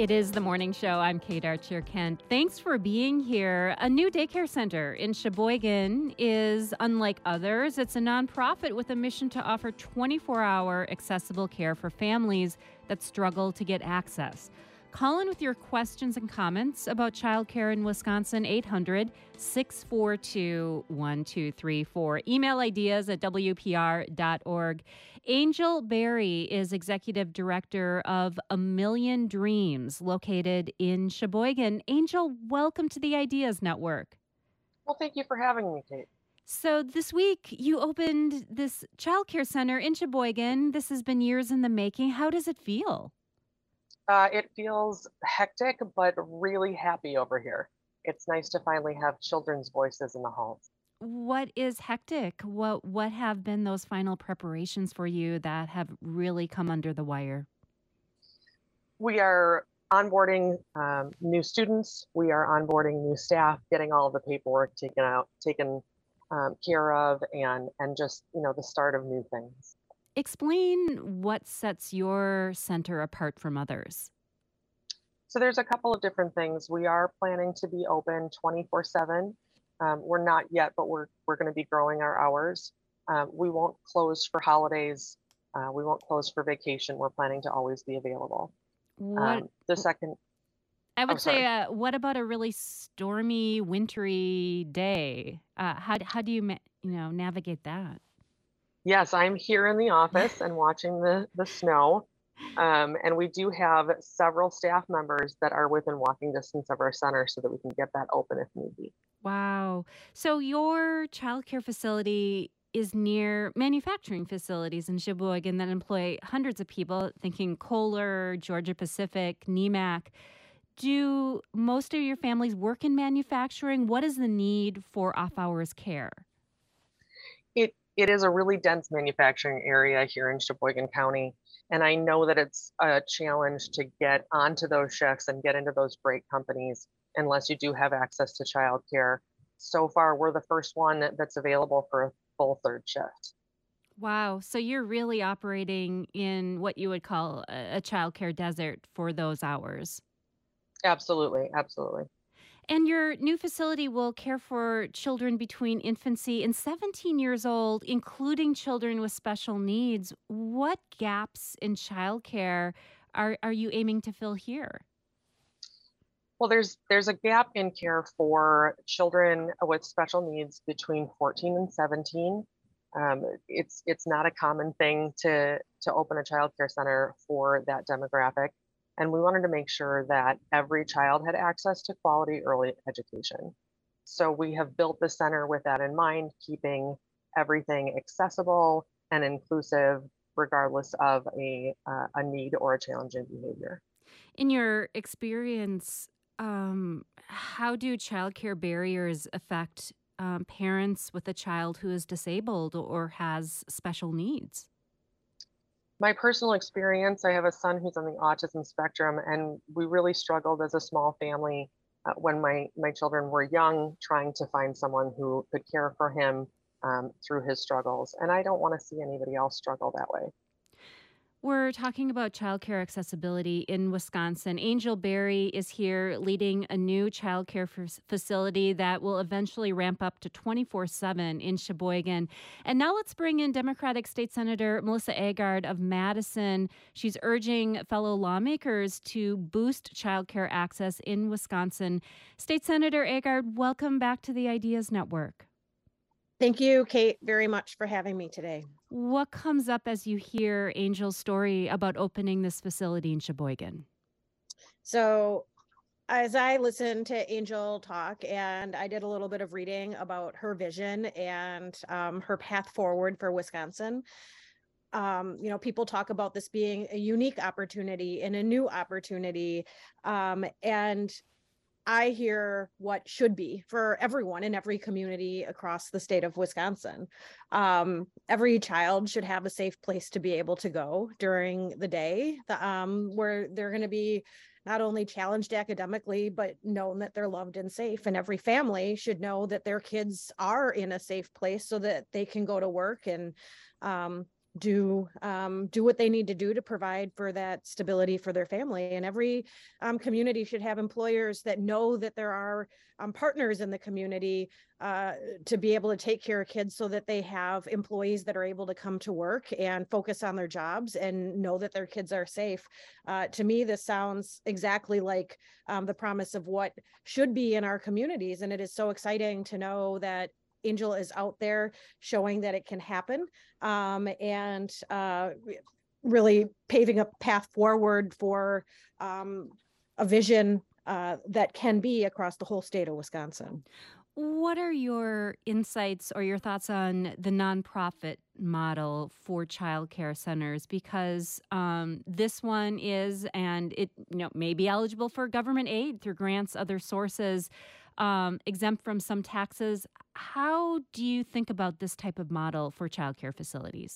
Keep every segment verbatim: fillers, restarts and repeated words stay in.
It is the morning show. I'm Kate Archer-Kent. Thanks for being here. A new daycare center in Sheboygan is unlike others. It's a nonprofit with a mission to offer twenty-four hour accessible care for families that struggle to get access. Call in with your questions and comments about childcare in Wisconsin, eight hundred, six four two, one two three four. Email ideas at W P R dot org. Angel Berry is executive director of A Million Dreams, located in Sheboygan. Angel, welcome to the Ideas Network. Well, thank you for having me, Kate. So this week you opened this childcare center in Sheboygan. This has been years in the making. How does it feel? Uh, it feels hectic, but really happy over here. It's nice to finally have children's voices in the halls. What is hectic? What what have been those final preparations for you that have really come under the wire? We are onboarding um, new students. We are onboarding new staff, getting all of the paperwork taken out, taken um, care of, and and just you know the start of new things. Explain what sets your center apart from others. So there's a couple of different things. We are planning to be open twenty-four seven. Um, we're not yet, but we're we're going to be growing our hours. Um, we won't close for holidays. Uh, we won't close for vacation. We're planning to always be available. What Um, the second, I oh, would say, sorry. uh, what about a really stormy, wintry day? Uh, how how do you ma- you know navigate that? Yes, I'm here in the office and watching the the snow. Um, and we do have several staff members that are within walking distance of our center so that we can get that open if need be. Wow. So your childcare facility is near manufacturing facilities in Sheboygan that employ hundreds of people, thinking Kohler, Georgia Pacific, N E M A C. Do most of your families work in manufacturing? What is the need for off-hours care? It it is a really dense manufacturing area here in Sheboygan County, and I know that it's a challenge to get onto those shifts and get into those break companies unless you do have access to childcare. So far, we're the first one that- that's available for a full third shift. Wow. So you're really operating in what you would call a, a childcare desert for those hours. Absolutely, absolutely. And your new facility will care for children between infancy and seventeen years old, including children with special needs. What gaps in childcare are, are you aiming to fill here? Well, there's there's a gap in care for children with special needs between fourteen and seventeen. Um, it's it's not a common thing to to open a child care center for that demographic, and we wanted to make sure that every child had access to quality early education. So we have built the center with that in mind, keeping everything accessible and inclusive, regardless of a uh, a need or a challenging behavior. In your experience, um, how do childcare barriers affect um, parents with a child who is disabled or has special needs? My personal experience, I have a son who's on the autism spectrum, and we really struggled as a small family uh, when my my children were young, trying to find someone who could care for him um, through his struggles. And I don't want to see anybody else struggle that way. We're talking about childcare accessibility in Wisconsin. Angel Berry is here leading a new childcare f- facility that will eventually ramp up to twenty-four seven in Sheboygan. And now let's bring in Democratic State Senator Melissa Agard of Madison. She's urging fellow lawmakers to boost childcare access in Wisconsin. State Senator Agard, welcome back to the Ideas Network. Thank you, Kate, very much for having me today. What comes up as you hear Angel's story about opening this facility in Sheboygan? So, as I listened to Angel talk, and I did a little bit of reading about her vision and um, her path forward for Wisconsin, um, you know, people talk about this being a unique opportunity and a new opportunity. Um, and I hear what should be for everyone in every community across the state of Wisconsin. Um, every child should have a safe place to be able to go during the day, the, um, where they're going to be not only challenged academically, but known that they're loved and safe. And every family should know that their kids are in a safe place so that they can go to work and um, do um, do what they need to do to provide for that stability for their family. And every um, community should have employers that know that there are um, partners in the community uh, to be able to take care of kids, so that they have employees that are able to come to work and focus on their jobs and know that their kids are safe. Uh, to me, this sounds exactly like um, the promise of what should be in our communities. And it is so exciting to know that Angel is out there showing that it can happen, um, and uh, really paving a path forward for um, a vision uh, that can be across the whole state of Wisconsin. What are your insights or your thoughts on the nonprofit model for childcare centers? Because um, this one is, and it you know may be eligible for government aid through grants, other sources, um, exempt from some taxes. How do you think about this type of model for childcare facilities?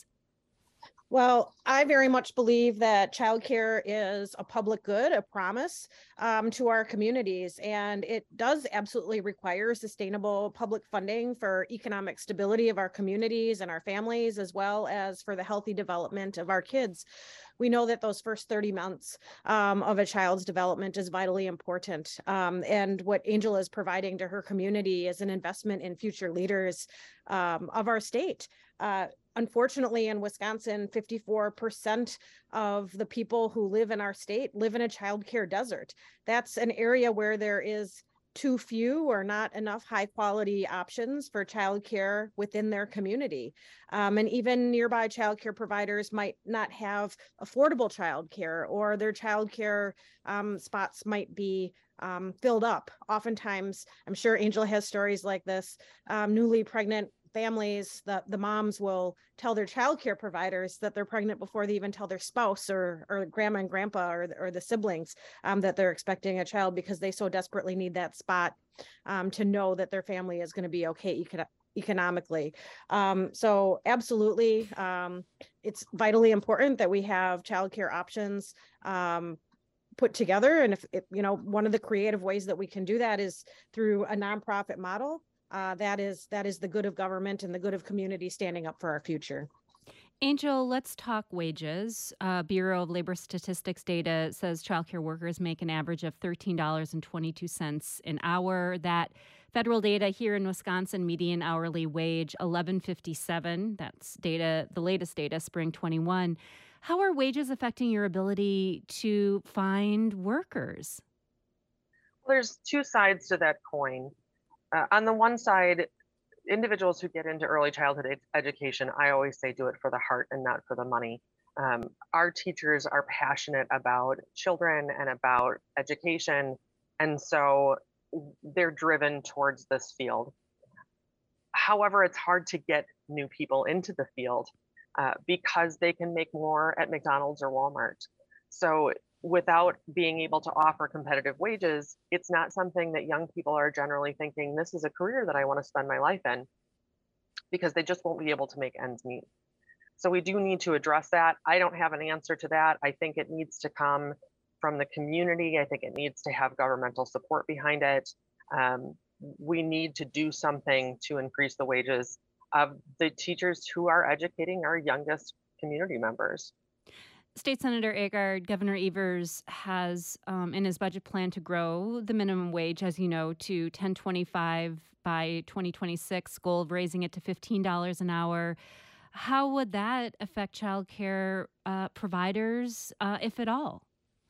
Well, I very much believe that childcare is a public good, a promise um, to our communities, and it does absolutely require sustainable public funding for economic stability of our communities and our families, as well as for the healthy development of our kids. We know that those first thirty months um, of a child's development is vitally important. Um, and what Angel is providing to her community is an investment in future leaders um, of our state. Uh, Unfortunately, in Wisconsin, fifty-four percent of the people who live in our state live in a childcare desert. That's an area where there is too few or not enough high quality options for childcare within their community. Um, and even nearby childcare providers might not have affordable childcare, or their childcare um, spots might be um, filled up. Oftentimes, I'm sure Angel has stories like this, um, newly pregnant families, the, the moms will tell their childcare providers that they're pregnant before they even tell their spouse or, or grandma and grandpa or, or the siblings um, that they're expecting a child, because they so desperately need that spot um, to know that their family is going to be okay econo- economically. Um, so absolutely, um, it's vitally important that we have childcare options um, put together. And if, if, you know, one of the creative ways that we can do that is through a nonprofit model. Uh, that is that is the good of government and the good of community standing up for our future. Angel, let's talk wages. Uh, Bureau of Labor Statistics data says childcare workers make an average of thirteen dollars and twenty-two cents an hour. That federal data here in Wisconsin, median hourly wage eleven fifty-seven. That's data, the latest data, spring twenty-one. How are wages affecting your ability to find workers? There's two sides to that coin. Uh, on the one side, individuals who get into early childhood ed- education, I always say do it for the heart and not for the money. Um, our teachers are passionate about children and about education, and so they're driven towards this field. However, it's hard to get new people into the field uh, because they can make more at McDonald's or Walmart. So without being able to offer competitive wages, it's not something that young people are generally thinking, this is a career that I want to spend my life in, because they just won't be able to make ends meet. So we do need to address that. I don't have an answer to that. I think it needs to come from the community. I think it needs to have governmental support behind it. Um, we need to do something to increase the wages of the teachers who are educating our youngest community members. State Senator Agard, Governor Evers has um, in his budget plan to grow the minimum wage, as you know, to ten twenty-five by twenty twenty-six, goal of raising it to fifteen dollars an hour. How would that affect childcare uh, providers, uh, if at all?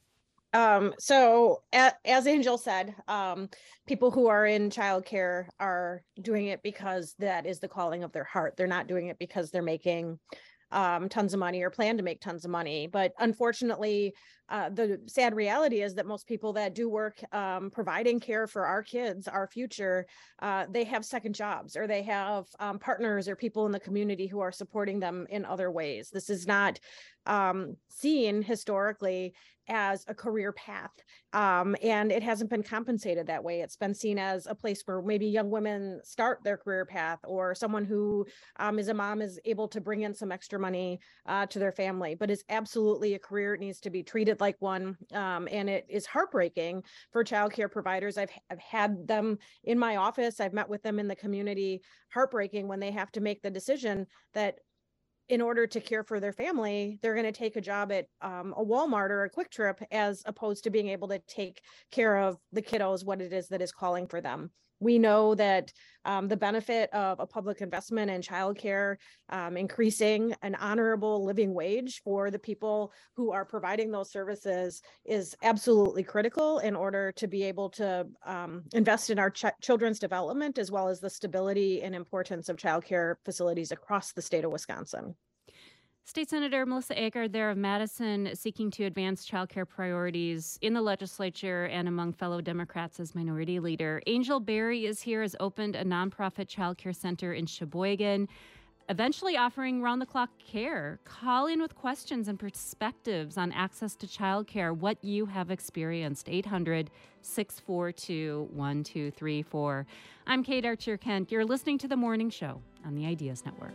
Um, so a, as Angel said, um, people who are in childcare are doing it because that is the calling of their heart. They're not doing it because they're making um, tons of money or plan to make tons of money. But unfortunately, uh, the sad reality is that most people that do work um, providing care for our kids, our future, uh, they have second jobs, or they have um, partners or people in the community who are supporting them in other ways. This is not um, seen historically as a career path. Um, and it hasn't been compensated that way. It's been seen as a place where maybe young women start their career path, or someone who um, is a mom is able to bring in some extra money uh, to their family. But it's absolutely a career. It needs to be treated like one. Um, and it is heartbreaking for childcare providers. I've, I've had them in my office. I've met with them in the community. Heartbreaking when they have to make the decision that in order to care for their family, they're going to take a job at um, a Walmart or a Quick Trip, as opposed to being able to take care of the kiddos, what it is that is calling for them. We know that um, the benefit of a public investment in childcare, um, increasing an honorable living wage for the people who are providing those services, is absolutely critical in order to be able to um, invest in our ch- children's development, as well as the stability and importance of childcare facilities across the state of Wisconsin. State Senator Melissa Agard there of Madison, seeking to advance child care priorities in the legislature and among fellow Democrats as minority leader. Angel Berry is here, has opened a nonprofit child care center in Sheboygan, eventually offering round-the-clock care. Call in with questions and perspectives on access to child care, what you have experienced. eight hundred, six four two, one two three four. I'm Kate Archer-Kent. You're listening to The Morning Show on the Ideas Network.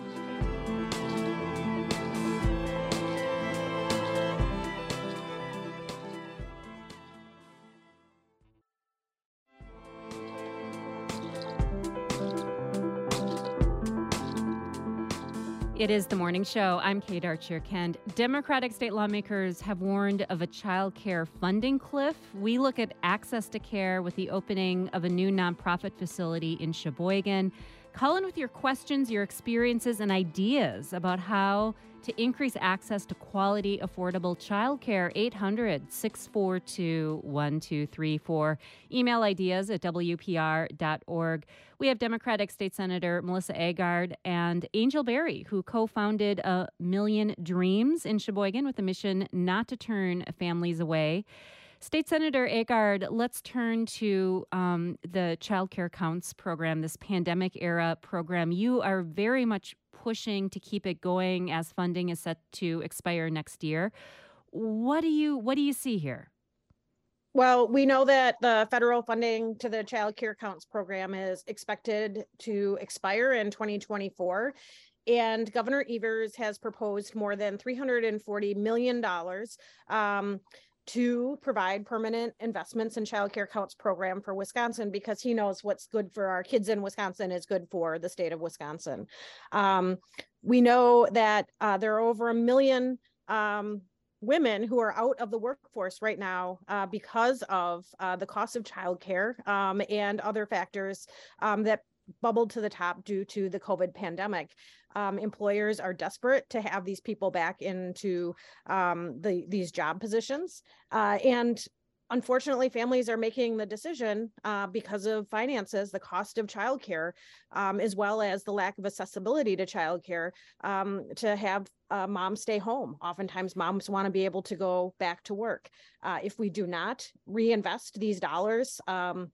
It is The Morning Show. I'm Kate Archer-Kent. Democratic state lawmakers have warned of a child care funding cliff. We look at access to care with the opening of a new nonprofit facility in Sheboygan. Call in with your questions, your experiences, and ideas about how to increase access to quality, affordable child care. eight hundred, six four two, one two three four. Email ideas at W P R dot org. We have Democratic State Senator Melissa Agard and Angel Berry, who co-founded A Million Dreams in Sheboygan with a mission not to turn families away. State Senator Agard, let's turn to um, the Child Care Counts program, this pandemic era program. You are very much pushing to keep it going as funding is set to expire next year. What do you what do you see here? Well, we know that the federal funding to the Child Care Counts program is expected to expire in twenty twenty-four. And Governor Evers has proposed more than three hundred forty million dollars um, to provide permanent investments in Child Care Counts program for Wisconsin, because he knows what's good for our kids in Wisconsin is good for the state of Wisconsin. Um, we know that uh, there are over a million um, women who are out of the workforce right now uh, because of uh, the cost of childcare um, and other factors um, that bubbled to the top due to the COVID pandemic. Um, employers are desperate to have these people back into um, the these job positions. Uh, and unfortunately, families are making the decision uh, because of finances, the cost of childcare, um, as well as the lack of accessibility to childcare, um, to have uh, moms stay home. Oftentimes, moms want to be able to go back to work. Uh, if we do not reinvest these dollars, um,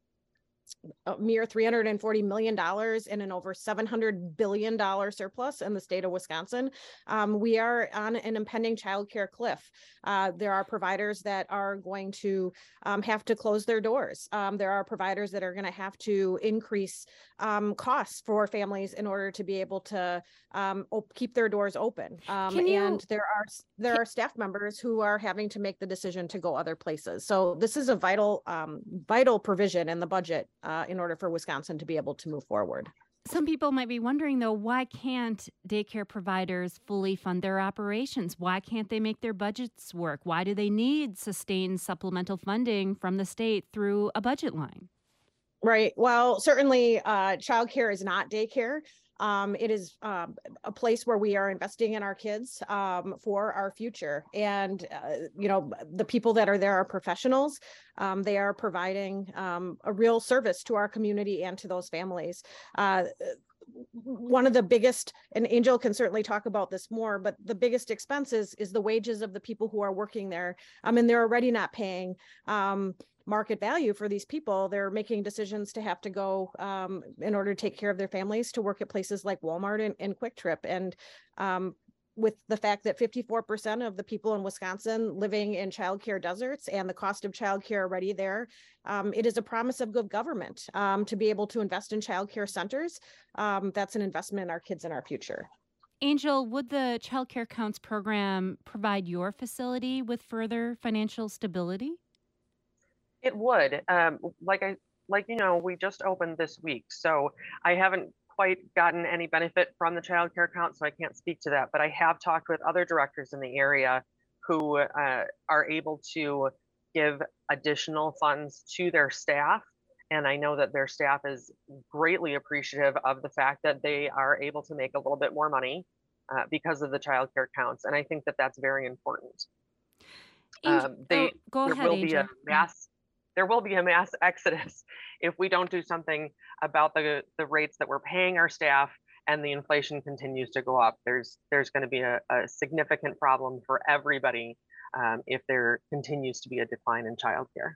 a mere three hundred forty million dollars in an over seven hundred billion dollars surplus in the state of Wisconsin, um, we are on an impending childcare cliff. Uh, there are providers that are going to um, have to close their doors. Um, there are providers that are going to have to increase um, costs for families in order to be able to um, op- keep their doors open. Um, Can you- and there are there are staff members who are having to make the decision to go other places. So this is a vital um, vital provision in the budget Uh, in order for Wisconsin to be able to move forward. Some people might be wondering, though, why can't daycare providers fully fund their operations? Why can't they make their budgets work? Why do they need sustained supplemental funding from the state through a budget line? Right. Well, certainly uh, childcare is not daycare. Um, it is uh, a place where we are investing in our kids um, for our future. And, uh, you know, the people that are there are professionals. Um, they are providing um, a real service to our community and to those families. Uh, one of the biggest, and Angel can certainly talk about this more, but the biggest expenses is the wages of the people who are working there. I mean, they're already not paying um, market value for these people. They're making decisions to have to go um, in order to take care of their families to work at places like Walmart and, and Quick Trip. And um, with the fact that fifty-four percent of the people in Wisconsin living in childcare deserts and the cost of childcare already there, um, it is a promise of good government um, to be able to invest in childcare centers. Um, that's an investment in our kids and our future. Angel, would the Child Care Counts program provide your facility with further financial stability? It would. Um, like I, like you know, we just opened this week, so I haven't quite gotten any benefit from the child care account, so I can't speak to that. But I have talked with other directors in the area who uh, are able to give additional funds to their staff. And I know that their staff is greatly appreciative of the fact that they are able to make a little bit more money uh, because of the child care counts. And I think that that's very important. Angel, Um, oh, they go there ahead, will be a Angel. mass there will be a mass exodus if we don't do something about the the rates that we're paying our staff and the inflation continues to go up. There's there's going to be a, a significant problem for everybody um, if there continues to be a decline in childcare.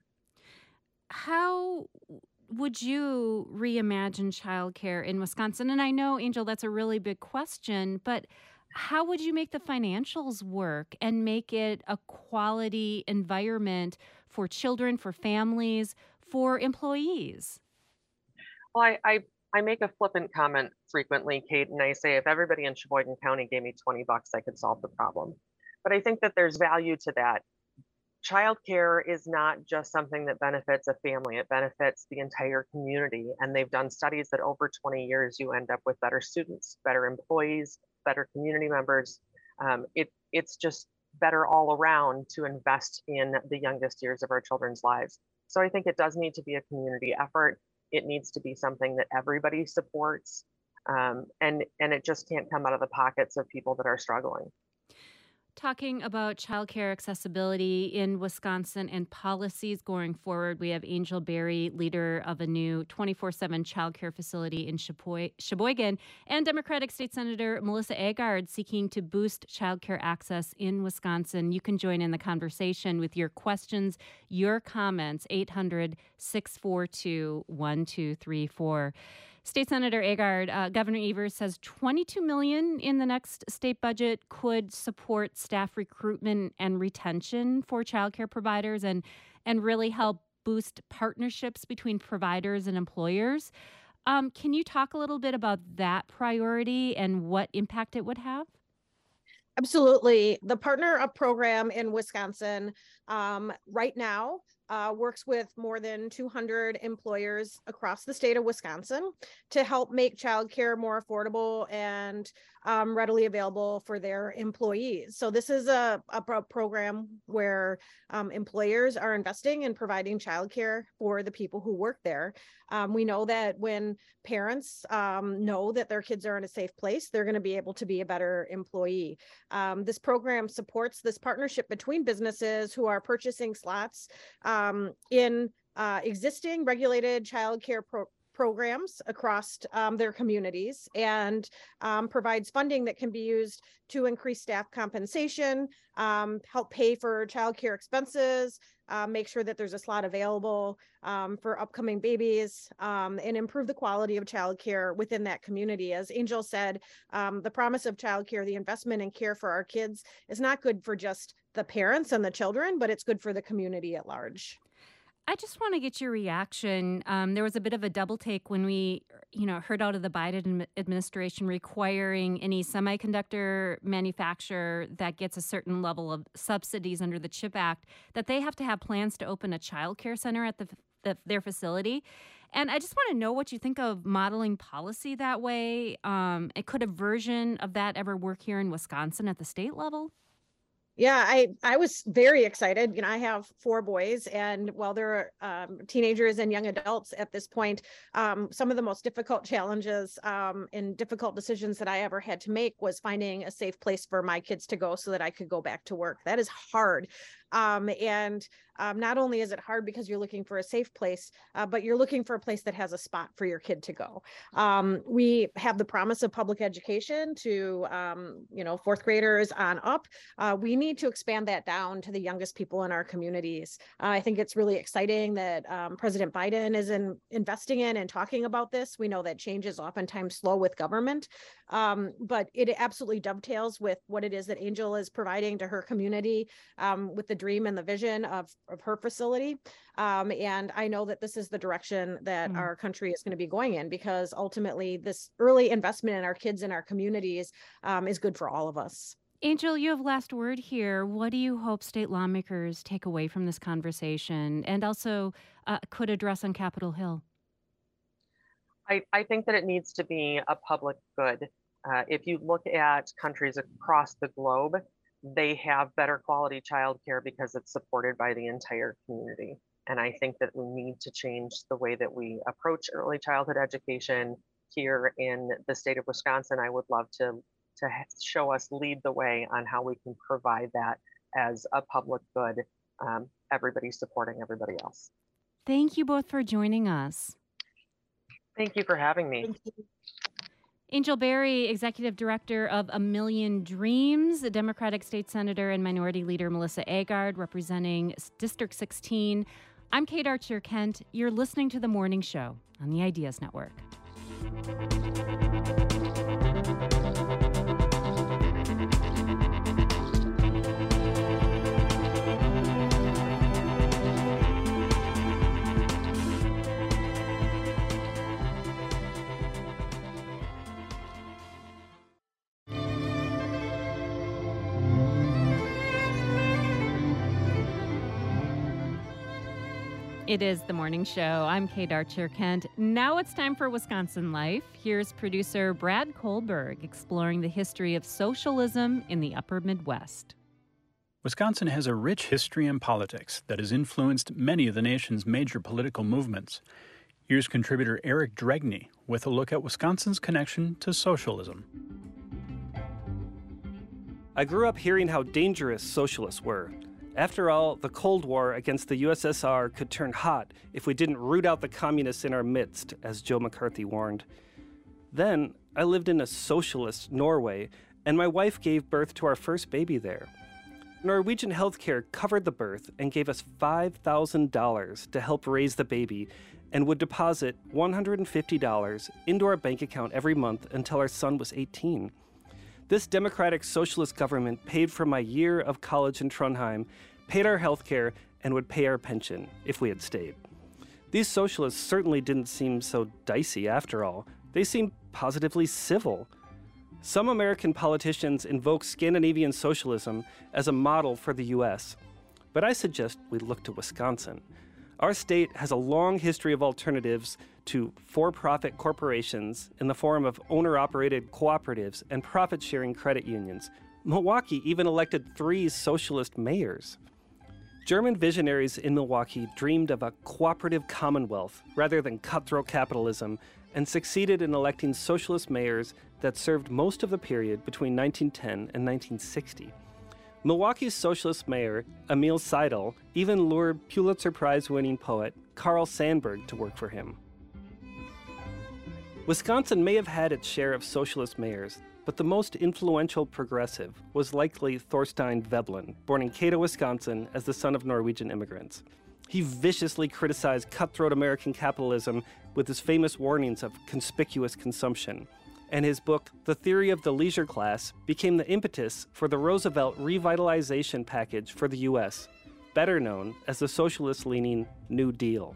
How would you reimagine childcare in Wisconsin? And I know, Angel, that's a really big question, but how would you make the financials work and make it a quality environment for children, for families, for employees? Well, I, I I make a flippant comment frequently, Kate, and I say if everybody in Sheboygan County gave me twenty bucks, I could solve the problem. But I think that there's value to that. Childcare is not just something that benefits a family, it benefits the entire community. And they've done studies that over twenty years, you end up with better students, better employees, better community members. Um, it, it's just better all around to invest in the youngest years of our children's lives. So I think it does need to be a community effort. It needs to be something that everybody supports. Um, and, and it just can't come out of the pockets of people that are struggling. Talking about childcare accessibility in Wisconsin and policies going forward, we have Angel Berry, leader of a new twenty-four seven childcare facility in Sheboy- Sheboygan, and Democratic State Senator Melissa Agard seeking to boost childcare access in Wisconsin. You can join in the conversation with your questions, your comments, eight hundred, six four two, one two three four. State Senator Agard, uh, Governor Evers says twenty-two million dollars in the next state budget could support staff recruitment and retention for childcare providers and and really help boost partnerships between providers and employers. Um, can you talk a little bit about that priority and what impact it would have? Absolutely. The Partner Up program in Wisconsin um, right now uh, works with more than two hundred employers across the state of Wisconsin to help make childcare more affordable and um, readily available for their employees. So this is a, a pro- program where um, employers are investing in providing childcare for the people who work there. Um, we know that when parents um, know that their kids are in a safe place, they're going to be able to be a better employee. Um, this program supports this partnership between businesses who are purchasing slots um, in uh, existing regulated childcare pro- programs across um, their communities and um, provides funding that can be used to increase staff compensation, um, help pay for childcare expenses, uh, make sure that there's a slot available um, for upcoming babies, um, and improve the quality of childcare within that community. As Angel said, um, the promise of childcare, the investment in care for our kids, is not good for just the parents and the children, but it's good for the community at large. I just want to get your reaction. Um, there was a bit of a double take when we, you know, heard out of the Biden administration requiring any semiconductor manufacturer that gets a certain level of subsidies under the CHIP Act that they have to have plans to open a child care center at the, the their facility. And I just want to know what you think of modeling policy that way. Um, it could a version of that ever work here in Wisconsin at the state level? Yeah, I, I was very excited. You know, I have four boys, and while they're um, teenagers and young adults at this point, um, some of the most difficult challenges um, and difficult decisions that I ever had to make was finding a safe place for my kids to go so that I could go back to work. That is hard. Um, and um, not only is it hard because you're looking for a safe place, uh, but you're looking for a place that has a spot for your kid to go. Um, we have the promise of public education to, um, you know, fourth graders on up. Uh, we need to expand that down to the youngest people in our communities. Uh, I think it's really exciting that um, President Biden is in, investing in and talking about this. We know that change is oftentimes slow with government, um, but it absolutely dovetails with what it is that Angel is providing to her community um, with the dream and the vision of, of her facility. Um, and I know that this is the direction that mm. our country is going to be going in, because ultimately this early investment in our kids and our communities um, is good for all of us. Angel, you have last word here. What do you hope state lawmakers take away from this conversation and also uh, could address on Capitol Hill? I, I think that it needs to be a public good. Uh, if you look at countries across the globe, they have better quality childcare because it's supported by the entire community. And I think that we need to change the way that we approach early childhood education here in the state of Wisconsin. I would love to, to show us lead the way on how we can provide that as a public good. Um, everybody supporting everybody else. Thank you both for joining us. Thank you for having me. Thank you. Angel Berry, Executive Director of A Million Dreams, the Democratic State Senator and Minority Leader Melissa Agard, representing District sixteen. I'm Kate Archer Kent. You're listening to The Morning Show on the Ideas Network. It is The Morning Show. I'm Kate Archer Kent. Now it's time for Wisconsin Life. Here's producer Brad Kohlberg exploring the history of socialism in the upper Midwest. Wisconsin has a rich history and politics that has influenced many of the nation's major political movements. Here's contributor Eric Dregney with a look at Wisconsin's connection to socialism. I grew up hearing how dangerous socialists were. After all, the Cold War against the U S S R could turn hot if we didn't root out the communists in our midst, as Joe McCarthy warned. Then, I lived in a socialist Norway, and my wife gave birth to our first baby there. Norwegian healthcare covered the birth and gave us five thousand dollars to help raise the baby and would deposit one hundred fifty dollars into our bank account every month until our son was eighteen. This democratic socialist government paid for my year of college in Trondheim, paid our health care, and would pay our pension if we had stayed. These socialists certainly didn't seem so dicey after all. They seemed positively civil. Some American politicians invoke Scandinavian socialism as a model for the U S, but I suggest we look to Wisconsin. Our state has a long history of alternatives to for-profit corporations in the form of owner-operated cooperatives and profit-sharing credit unions. Milwaukee even elected three socialist mayors. German visionaries in Milwaukee dreamed of a cooperative commonwealth rather than cutthroat capitalism and succeeded in electing socialist mayors that served most of the period between nineteen ten and nineteen sixty. Milwaukee's socialist mayor, Emil Seidel, even lured Pulitzer Prize-winning poet Carl Sandburg to work for him. Wisconsin may have had its share of socialist mayors, but the most influential progressive was likely Thorstein Veblen, born in Cato, Wisconsin, as the son of Norwegian immigrants. He viciously criticized cutthroat American capitalism with his famous warnings of conspicuous consumption, and his book, The Theory of the Leisure Class, became the impetus for the Roosevelt Revitalization Package for the U S, better known as the socialist-leaning New Deal.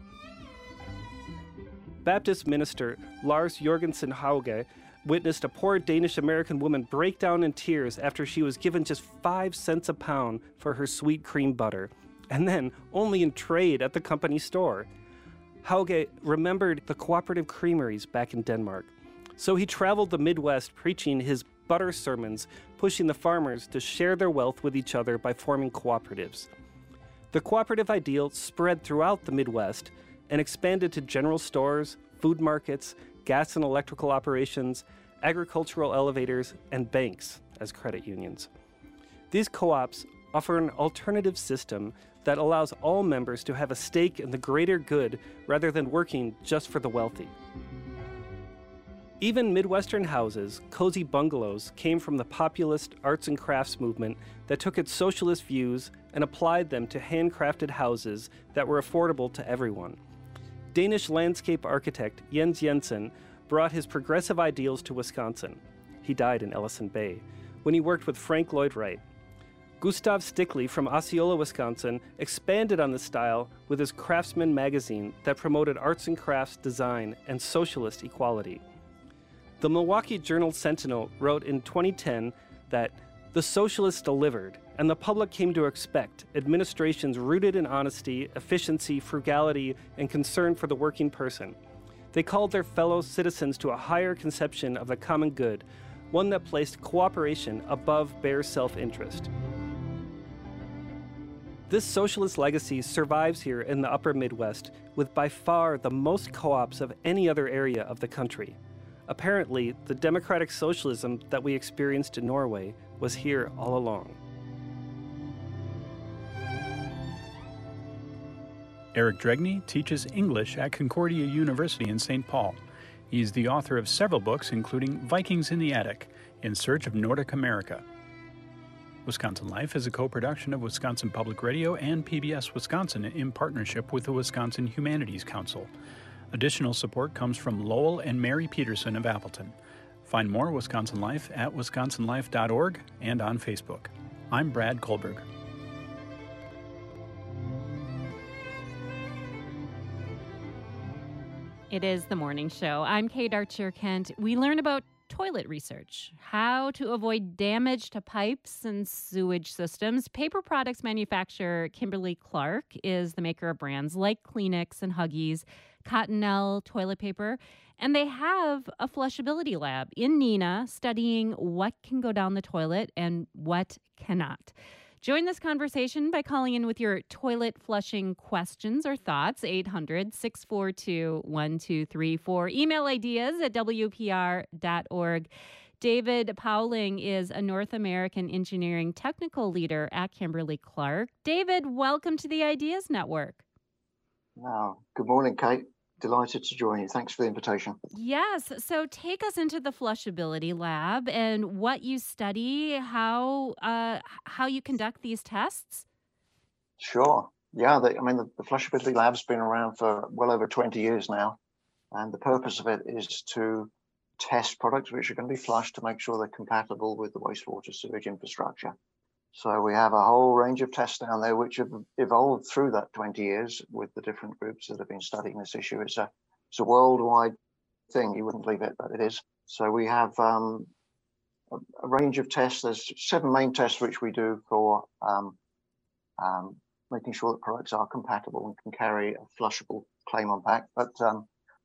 Baptist minister Lars Jorgensen Hauge witnessed a poor Danish-American woman break down in tears after she was given just five cents a pound for her sweet cream butter, and then only in trade at the company store. Hauge remembered the cooperative creameries back in Denmark, so he traveled the Midwest preaching his butter sermons, pushing the farmers to share their wealth with each other by forming cooperatives. The cooperative ideal spread throughout the Midwest and expanded to general stores, food markets, gas and electrical operations, agricultural elevators, and banks as credit unions. These co-ops offer an alternative system that allows all members to have a stake in the greater good rather than working just for the wealthy. Even Midwestern houses, cozy bungalows, came from the populist arts and crafts movement that took its socialist views and applied them to handcrafted houses that were affordable to everyone. Danish landscape architect Jens Jensen brought his progressive ideals to Wisconsin. He died in Ellison Bay, when he worked with Frank Lloyd Wright. Gustav Stickley from Osceola, Wisconsin, expanded on this style with his Craftsman magazine that promoted arts and crafts design and socialist equality. The Milwaukee Journal-Sentinel wrote in twenty ten that the socialists delivered, and the public came to expect administrations rooted in honesty, efficiency, frugality, and concern for the working person. They called their fellow citizens to a higher conception of the common good, one that placed cooperation above bare self-interest. This socialist legacy survives here in the upper Midwest, with by far the most co-ops of any other area of the country. Apparently, the democratic socialism that we experienced in Norway was here all along. Eric Dregny teaches English at Concordia University in Saint Paul. He's the author of several books, including Vikings in the Attic, In Search of Nordic America. Wisconsin Life is a co-production of Wisconsin Public Radio and P B S Wisconsin in partnership with the Wisconsin Humanities Council. Additional support comes from Lowell and Mary Peterson of Appleton. Find more Wisconsin Life at wisconsin life dot org and on Facebook. I'm Brad Kohlberg. It is the morning show. I'm Kate Archer-Kent. We learn about toilet research, how to avoid damage to pipes and sewage systems. Paper products manufacturer Kimberly-Clark is the maker of brands like Kleenex and Huggies, Cottonelle toilet paper, and they have a flushability lab in Neenah studying what can go down the toilet and what cannot. Join this conversation by calling in with your toilet flushing questions or thoughts, eight hundred, six four two, one two three four. Email ideas at w p r dot org. David Powling is a North American engineering technical leader at Kimberly-Clark. David, welcome to the Ideas Network. Wow. Good morning, Kate. Delighted to join you. Thanks for the invitation. Yes. So take us into the flushability lab and what you study, how uh, how you conduct these tests. Sure. Yeah. The, I mean, the, the flushability lab's been around for well over twenty years now. And the purpose of it is to test products which are going to be flushed to make sure they're compatible with the wastewater sewage infrastructure. So we have a whole range of tests down there which have evolved through that twenty years with the different groups that have been studying this issue. It's a, it's a worldwide thing. You wouldn't believe it, but it is. So we have um, a, a range of tests. There's seven main tests which we do for um, um, making sure that products are compatible and can carry a flushable claim on pack. But um,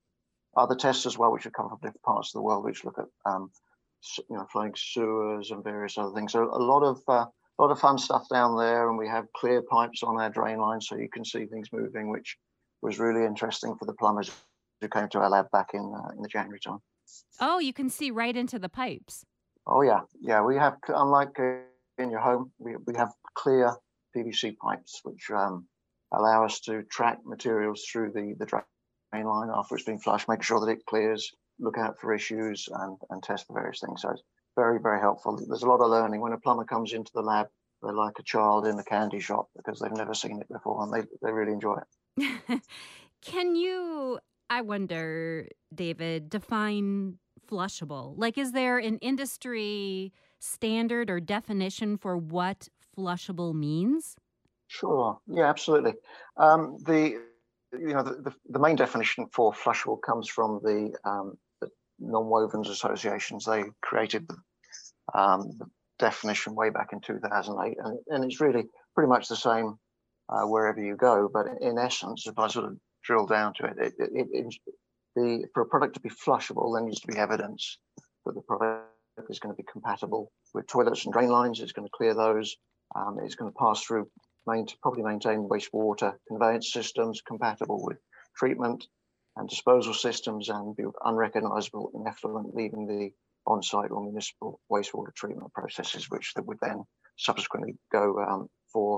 other tests as well, which have come from different parts of the world, which look at um, you know, flowing sewers and various other things. So a lot of uh, A lot of fun stuff down there, and we have clear pipes on our drain line so you can see things moving, which was really interesting for the plumbers who came to our lab back in uh, in the January time. Oh, you can see right into the pipes. Oh yeah, yeah. We have, unlike uh, in your home, we we have clear P V C pipes which um, allow us to track materials through the the drain line after it's been flushed, make sure that it clears, look out for issues, and and test for various things. So it's very, very helpful. There's a lot of learning. When a plumber comes into the lab, they're like a child in a candy shop because they've never seen it before, and they, they really enjoy it. Can you, I wonder, David, define flushable? Like, is there an industry standard or definition for what flushable means? Sure. Yeah, absolutely. Um, the you know the, the, the main definition for flushable comes from the um, Non-Wovens associations. They created the, um, the definition way back in two thousand eight, and, and it's really pretty much the same uh, wherever you go. But in essence, if I sort of drill down to it, it, it, it the for a product to be flushable, there needs to be evidence that the product is going to be compatible with toilets and drain lines. It's going to clear those. Um, it's going to pass through, main, probably maintain wastewater conveyance systems compatible with treatment and disposal systems, and be unrecognizable in effluent leaving the on-site or municipal wastewater treatment processes, which that would then subsequently go um, for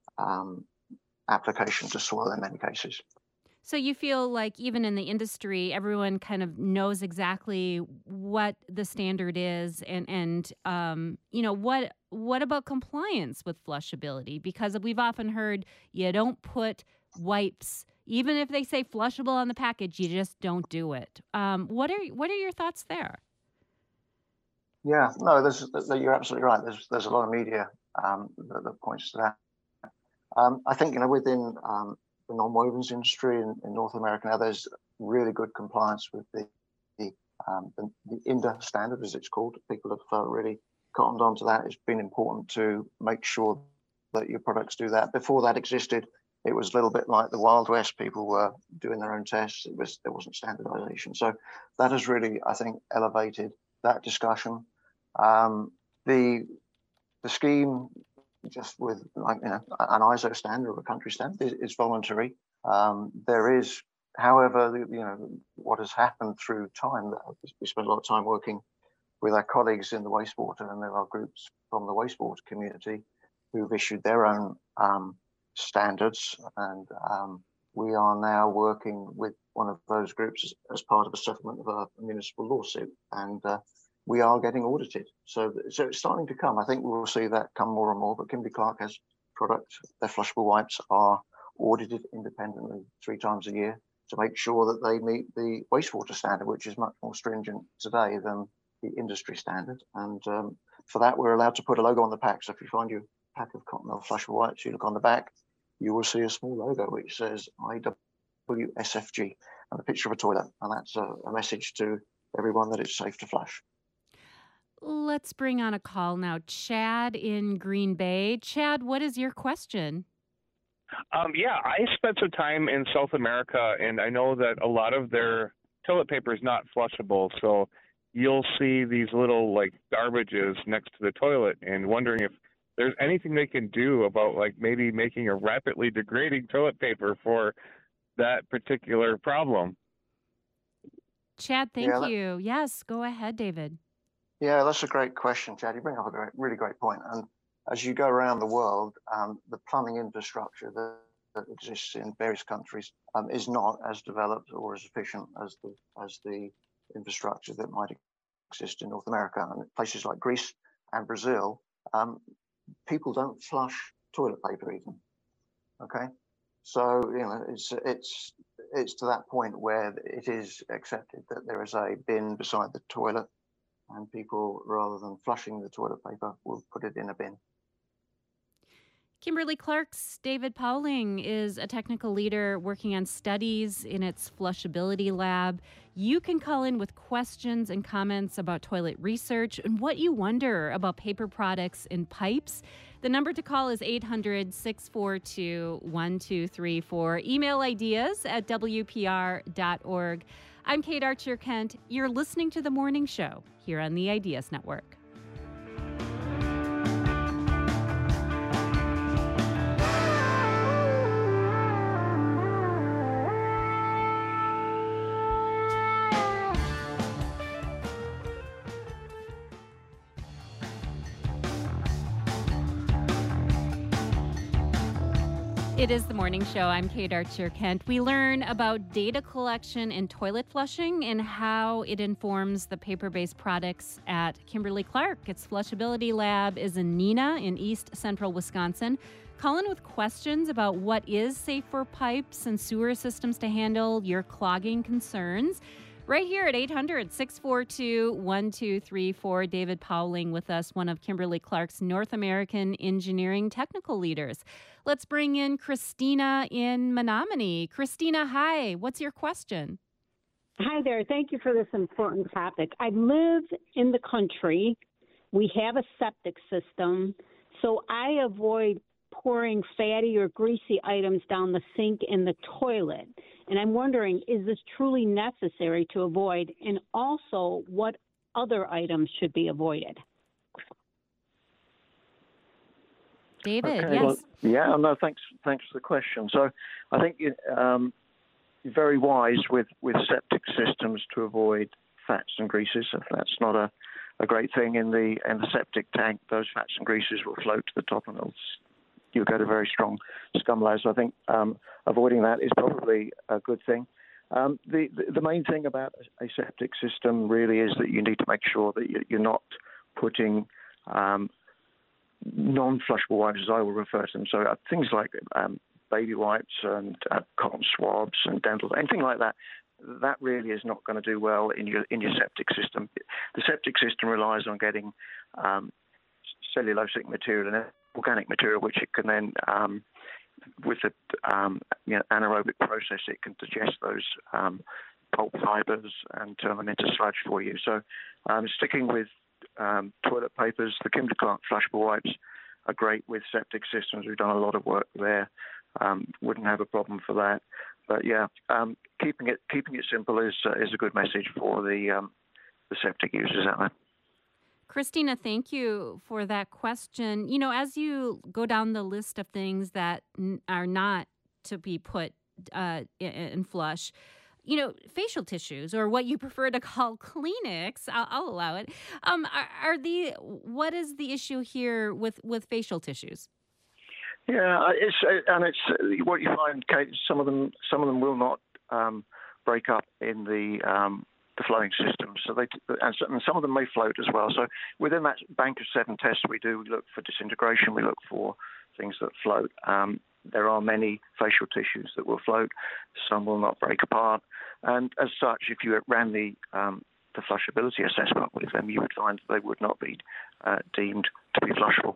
um, application to soil in many cases. So you feel like even in the industry, everyone kind of knows exactly what the standard is, and and um, you know, what what about compliance with flushability? Because we've often heard you don't put wipes. Even if they say flushable on the package, you just don't do it. Um, what are what are your thoughts there? Yeah, no, there's, you're absolutely right. There's there's a lot of media um, that, that points to that. Um, I think you know within um, the non-wovens industry in, in North America now, there's really good compliance with the the, um, the, the I N D A standard, as it's called. People have uh, really cottoned onto that. It's been important to make sure that your products do that. Before that existed, it was a little bit like the Wild West. People were doing their own tests. It was there wasn't standardization. So that has really, I think, elevated that discussion. Um, the the scheme, just with like you know an I S O standard or a country standard, is, is voluntary. Um, there is, however, you know what has happened through time. That we spent a lot of time working with our colleagues in the wastewater, and there are groups from the wastewater community who've issued their own um, standards, and um, we are now working with one of those groups as, as part of a settlement of a municipal lawsuit, and uh, we are getting audited. So, so it's starting to come. I think we will see that come more and more. But Kimberly-Clark has products. Their flushable wipes are audited independently three times a year to make sure that they meet the wastewater standard, which is much more stringent today than the industry standard. And um, for that, we're allowed to put a logo on the pack. So if you find your pack of Cottonelle flushable wipes, you look on the back, you will see a small logo which says I W S F G and a picture of a toilet. And that's a, a message to everyone that it's safe to flush. Let's bring on a call now. Chad in Green Bay. Chad, what is your question? Um, yeah, I spent some time in South America, and I know that a lot of their toilet paper is not flushable. So you'll see these little like garbages next to the toilet, and wondering if there's anything they can do about like maybe making a rapidly degrading toilet paper for that particular problem. Chad, thank Yeah, that- you. Yes, go ahead, David. Yeah, that's a great question, Chad. You bring up a great, really great point. And as you go around the world, um, the plumbing infrastructure that, that exists in various countries um, is not as developed or as efficient as the as the infrastructure that might exist in North America. And places like Greece and Brazil, um, people don't flush toilet paper even. Okay, so you know it's it's it's to that point where it is accepted that there is a bin beside the toilet, and people, rather than flushing the toilet paper, will put it in a bin. Kimberly-Clark's David Powling is a technical leader working on studies in its flushability lab. You can call in with questions and comments about toilet research and what you wonder about paper products and pipes. The number to call is eight hundred, six four two, one two three four. Email ideas at W P R dot org. I'm Kate Archer-Kent. You're listening to The Morning Show here on the Ideas Network. It is The Morning Show. I'm Kate Archer-Kent. We learn about data collection in toilet flushing and how it informs the paper-based products at Kimberly-Clark. Its flushability lab is in Neenah in east central Wisconsin. Call in with questions about what is safe for pipes and sewer systems to handle your clogging concerns. Right here at eight hundred, six four two, one two three four. David Powling with us, one of Kimberly-Clark's North American engineering technical leaders. Let's bring in Christina in Menominee. Christina, hi. What's your question? Hi there. Thank you for this important topic. I live in the country. We have a septic system, so I avoid pouring fatty or greasy items down the sink in the toilet. And I'm wondering, is this truly necessary to avoid? And also, what other items should be avoided? David, Okay, yes. well, yeah, no, thanks, thanks for the question. So I think um, you're very wise with, with septic systems to avoid fats and greases. If that's not a, a great thing in the in the septic tank, those fats and greases will float to the top and they'll you'll get a very strong scum layer. So I think um, avoiding that is probably a good thing. Um, the, the the main thing about a septic system really is that you need to make sure that you're not putting um, non-flushable wipes, as I will refer to them. So uh, things like um, baby wipes and uh, cotton swabs and dental, anything like that. That really is not going to do well in your in your septic system. The septic system relies on getting um, cellulosic material and organic material, which it can then, um, with the um, you know, anaerobic process, it can digest those um, pulp fibers and turn them into sludge for you. So um, sticking with um, toilet papers, the Kimberly-Clark flushable wipes are great with septic systems. We've done a lot of work there. um, wouldn't have a problem for that. But yeah, um, keeping it keeping it simple is uh, is a good message for the um, the septic users out there. Christina, thank you for that question. You know, as you go down the list of things that n- are not to be put uh, in, in flush, you know, facial tissues, or what you prefer to call Kleenex, I'll, I'll allow it. Um, are, are the what is the issue here with, with facial tissues? Yeah, it's and it's what you find, Kate. Some of them, some of them will not um, break up in the um, the flowing system. So they and some of them may float as well. So within that bank of seven tests we do, we look for disintegration. We look for things that float. Um, there are many facial tissues that will float. Some will not break apart. And as such, if you ran the um, the flushability assessment with them, you would find that they would not be uh, deemed to be flushable.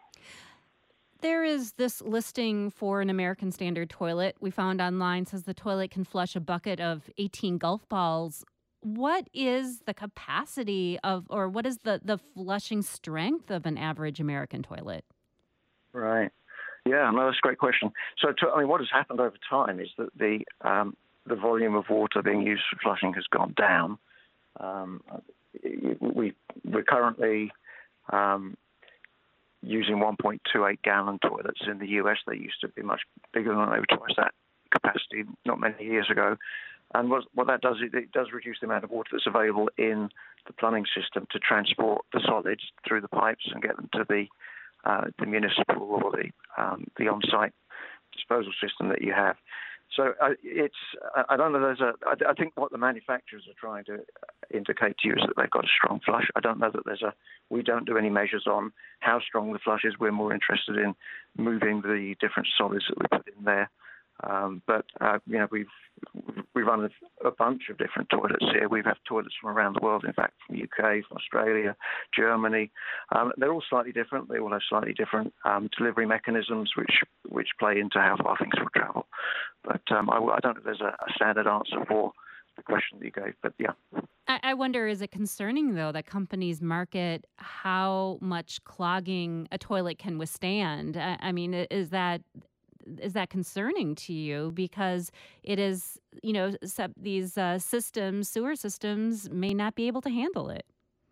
There is this listing for an American Standard toilet we found online. Says the toilet can flush a bucket of eighteen golf balls. What is the capacity of, or what is the, the flushing strength of an average American toilet? Right. Yeah, no, that's a great question. So, to, I mean, what has happened over time is that the um, the volume of water being used for flushing has gone down. Um, we, we're currently um, using one point two eight gallon toilets in the U S. They used to be much bigger than they were twice that capacity not many years ago. And what, what that does, it, it does reduce the amount of water that's available in the plumbing system to transport the solids through the pipes and get them to the uh, the municipal or the um, the on-site disposal system that you have. So uh, it's I don't know. There's a I, I think what the manufacturers are trying to indicate to you is that they've got a strong flush. I don't know that there's a. We don't do any measures on how strong the flush is. We're more interested in moving the different solids that we put in there. Um, but uh, you know we've we run a, a bunch of different toilets here. We have toilets from around the world. In fact, from the U K, from Australia, Germany. Um, they're all slightly different. They all have slightly different um, delivery mechanisms, which which play into how far things will travel. But um, I, I don't know if there's a, a standard answer for the question that you gave. But yeah. I, I wonder, is it concerning, though, that companies market how much clogging a toilet can withstand? I, I mean, is that is that concerning to you? Because it is, you know, these uh, systems, sewer systems, may not be able to handle it.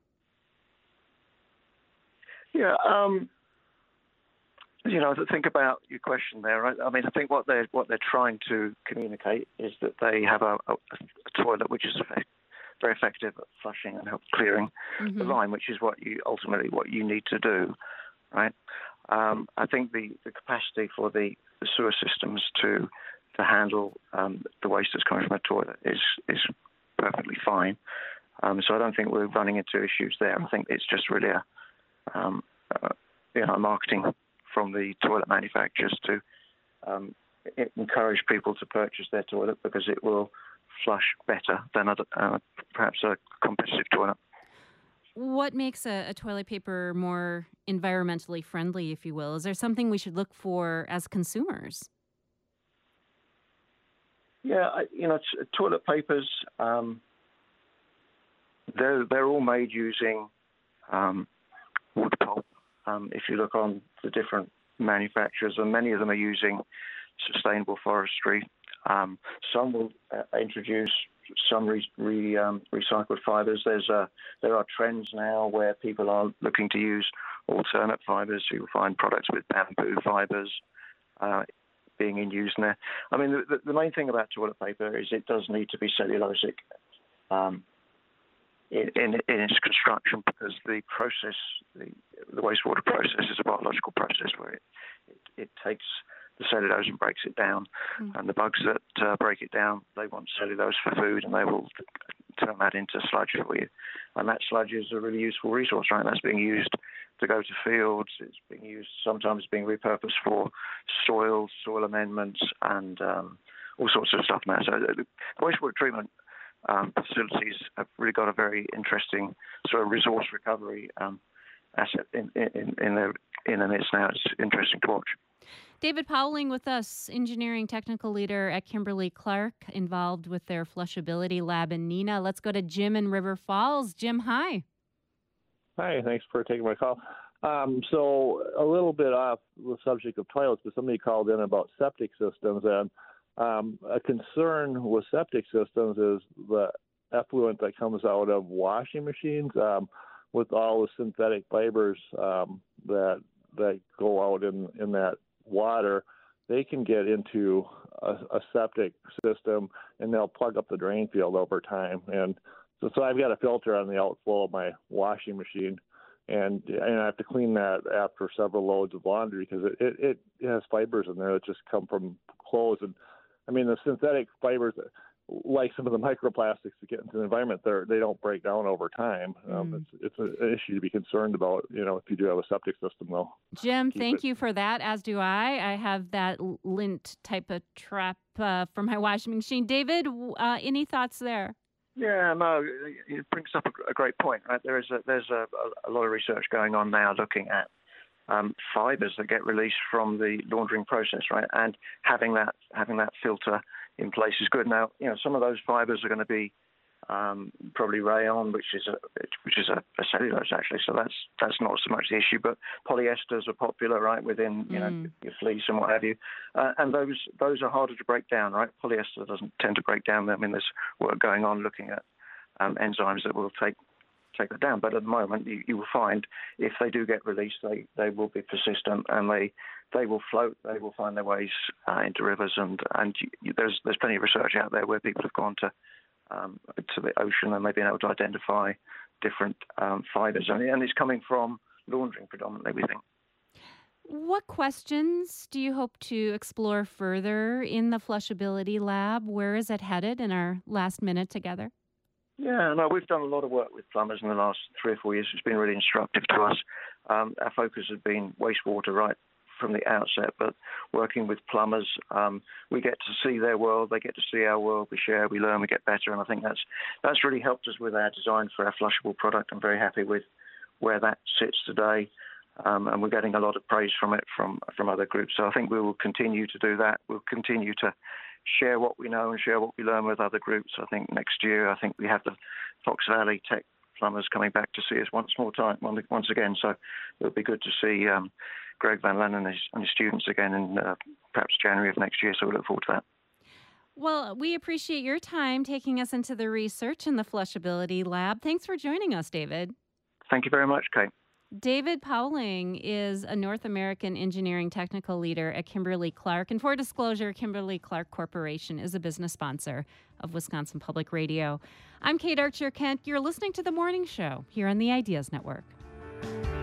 Yeah. Um, You know, think about your question there, right? I mean, I think what they're what they're trying to communicate is that they have a, a, a toilet which is effect, very effective at flushing and help clearing mm-hmm. the line, which is what you ultimately what you need to do, right? Um, I think the, the capacity for the, the sewer systems to to handle um, the waste that's coming from a toilet is is perfectly fine. Um, so I don't think we're running into issues there. I think it's just really a um, uh, you know marketing from the toilet manufacturers to um, encourage people to purchase their toilet because it will flush better than other, uh, perhaps a competitive toilet. What makes a, a toilet paper more environmentally friendly, if you will? Is there something we should look for as consumers? Yeah, I, you know, t- toilet papers, um, they're, they're all made using um, wood pulp. Um, if you look on the different manufacturers, and many of them are using sustainable forestry. Um, some will uh, introduce some re, re, um, recycled fibers. There's a, there are trends now where people are looking to use alternate fibers. You'll find products with bamboo fibers uh, being in use there. I mean, the, the main thing about toilet paper is it does need to be cellulosic. Um, In, in, in its construction, because the process, the, the wastewater process is a biological process where it, it, it takes the cellulose and breaks it down. Mm. And the bugs that uh, break it down, they want cellulose for food, and they will turn that into sludge for you. And that sludge is a really useful resource, right? That's being used to go to fields. It's being used, sometimes being repurposed for soil, soil amendments, and um, all sorts of stuff now. So the wastewater treatment Um, facilities have really got a very interesting sort of resource recovery um, asset in, in, in, their, in their midst now. It's interesting to watch. David Powling with us, engineering technical leader at Kimberly-Clark, involved with their flushability lab in Neenah. Let's go to Jim in River Falls. Jim, hi. Hi, thanks for taking my call. Um, so a little bit off the subject of toilets, but somebody called in about septic systems, and um, a concern with septic systems is the effluent that comes out of washing machines um, with all the synthetic fibers um, that that go out in, in that water. They can get into a, a septic system, and they'll plug up the drain field over time. And so, so I've got a filter on the outflow of my washing machine, and and I have to clean that after several loads of laundry because it, it, it has fibers in there that just come from clothes. And I mean, the synthetic fibers, like some of the microplastics that get into the environment, they they don't break down over time. Um, Mm. It's it's an issue to be concerned about, you know, if you do have a septic system, though. Jim, Keep thank it- you for that, as do I. I have that l- lint type of trap uh, for my washing machine. David, w- uh, any thoughts there? Yeah, no, it brings up a, a great point, right? There is a, there's a, a lot of research going on now looking at um, fibers that get released from the laundering process, right? And having that having that filter in place is good. Now, you know, some of those fibers are going to be um, probably rayon, which is a which is a, a cellulose actually. So that's that's not so much the issue. But polyesters are popular, right, within you know Mm. your fleece and what have you, uh, and those those are harder to break down, right? Polyester doesn't tend to break down. I mean, there's work going on looking at um, enzymes that will take take that down. But at the moment, you, you will find if they do get released, they, they will be persistent and they they will float. They will find their ways uh, into rivers, and and you, you, there's there's plenty of research out there where people have gone to um, to the ocean and they've been able to identify different um, fibers, and, and it's coming from laundering predominantly, we think. What questions do you hope to explore further in the Flushability Lab? Where is it headed in our last minute together? Yeah, no, we've done a lot of work with plumbers in the last three or four years. It's been really instructive to us. Um, our focus has been wastewater right from the outset, but working with plumbers, um, we get to see their world, they get to see our world, we share, we learn, we get better, and I think that's that's really helped us with our design for our flushable product. I'm very happy with where that sits today, um, and we're getting a lot of praise from it from, from other groups. So I think we will continue to do that. We'll continue to share what we know and share what we learn with other groups. I think next year, I think we have the Fox Valley Tech plumbers coming back to see us once more time, once again. So it'll be good to see um, Greg Van Len and his, and his students again in uh, perhaps January of next year. So we look forward to that. Well, we appreciate your time taking us into the research in the Flushability Lab. Thanks for joining us, David. Thank you very much, Kate. David Powling is a North American engineering technical leader at Kimberly-Clark. And for disclosure, Kimberly-Clark Corporation is a business sponsor of Wisconsin Public Radio. I'm Kate Archer-Kent. You're listening to The Morning Show here on the Ideas Network.